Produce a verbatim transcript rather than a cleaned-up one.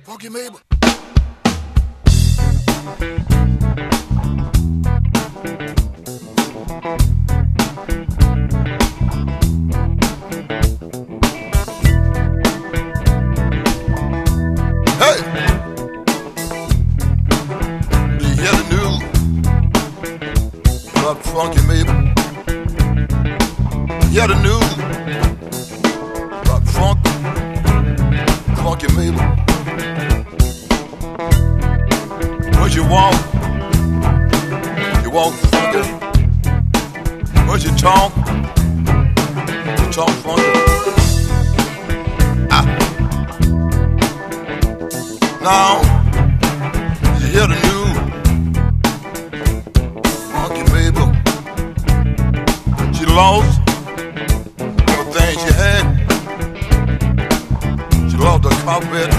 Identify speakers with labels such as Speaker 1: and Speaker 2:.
Speaker 1: Funky Mabel. Hey! Do you hear the news about Funky Mabel? Hear the news about Funky, Funky Mabel? When you walk, you walk funky. When you talk, you talk funky. Ah. Now, you hear the news, Funky Mabel, she lost